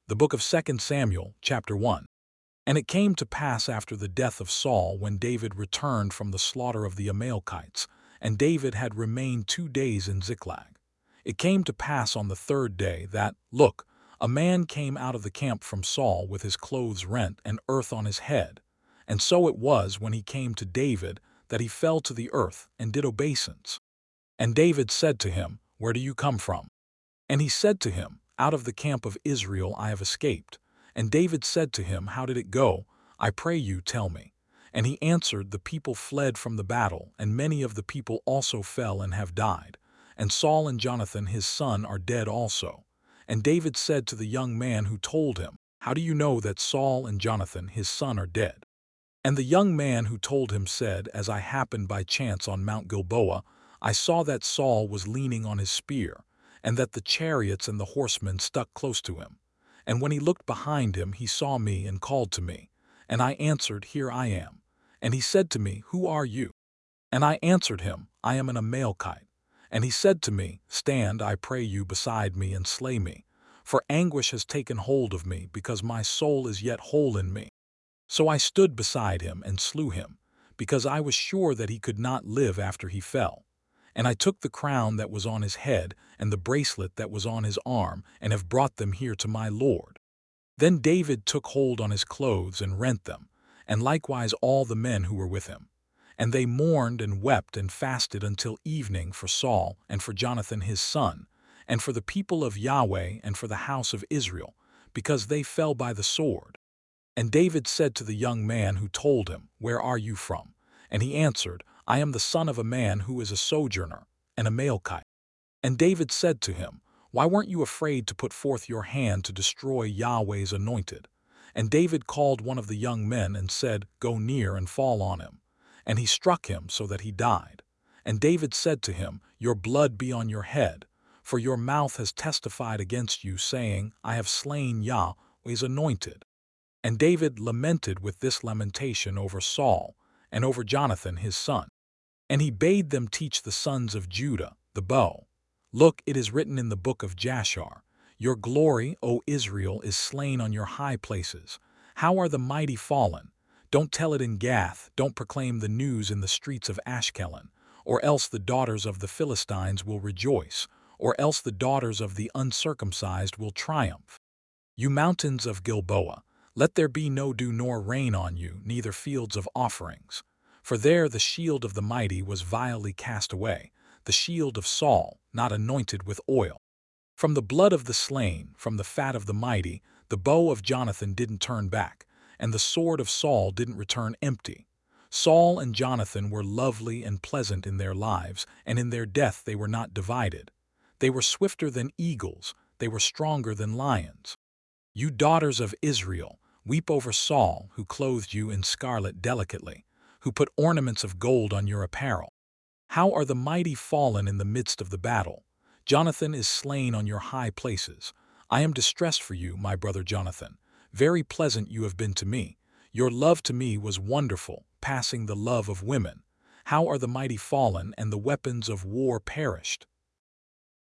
The book of 2 Samuel, chapter 1. And it came to pass after the death of Saul, when David returned from the slaughter of the Amalekites, and David had remained 2 days in Ziklag. It came to pass on the 3rd day that, look, a man came out of the camp from Saul with his clothes rent and earth on his head. And so it was, when he came to David, that he fell to the earth and did obeisance. And David said to him, Where do you come from? And he said to him, Out of the camp of Israel I have escaped. And David said to him, How did it go? I pray you, tell me. And he answered, The people fled from the battle, and many of the people also fell and have died. And Saul and Jonathan his son are dead also. And David said to the young man who told him, How do you know that Saul and Jonathan his son are dead? And the young man who told him said, As I happened by chance on Mount Gilboa, I saw that Saul was leaning on his spear, and that the chariots and the horsemen stuck close to him. And when he looked behind him, he saw me and called to me. And I answered, Here I am. And he said to me, Who are you? And I answered him, I am an Amalekite. And he said to me, Stand, I pray you, beside me and slay me. For anguish has taken hold of me, because my soul is yet whole in me. So I stood beside him and slew him, because I was sure that he could not live after he fell. And I took the crown that was on his head and the bracelet that was on his arm, and have brought them here to my lord. Then David took hold on his clothes and rent them, and likewise all the men who were with him. And they mourned and wept and fasted until evening for Saul and for Jonathan his son, and for the people of Yahweh and for the house of Israel, because they fell by the sword. And David said to the young man who told him, Where are you from? And he answered, I am the son of a man who is a sojourner, an Amalekite. And David said to him, Why weren't you afraid to put forth your hand to destroy Yahweh's anointed? And David called one of the young men and said, Go near and fall on him. And he struck him so that he died. And David said to him, Your blood be on your head, for your mouth has testified against you, saying, I have slain Yahweh's anointed. And David lamented with this lamentation over Saul and over Jonathan his son. And he bade them teach the sons of Judah the bow. Look, it is written in the book of Jashar, Your glory, O Israel, is slain on your high places. How are the mighty fallen? Don't tell it in Gath, don't proclaim the news in the streets of Ashkelon, or else the daughters of the Philistines will rejoice, or else the daughters of the uncircumcised will triumph. You mountains of Gilboa, let there be no dew nor rain on you, neither fields of offerings. For there the shield of the mighty was vilely cast away, the shield of Saul, not anointed with oil. From the blood of the slain, from the fat of the mighty, the bow of Jonathan didn't turn back, and the sword of Saul didn't return empty. Saul and Jonathan were lovely and pleasant in their lives, and in their death they were not divided. They were swifter than eagles, they were stronger than lions. You daughters of Israel, weep over Saul, who clothed you in scarlet delicately, who put ornaments of gold on your apparel. How are the mighty fallen in the midst of the battle? Jonathan is slain on your high places. I am distressed for you, my brother Jonathan. Very pleasant you have been to me. Your love to me was wonderful, passing the love of women. How are the mighty fallen, and the weapons of war perished?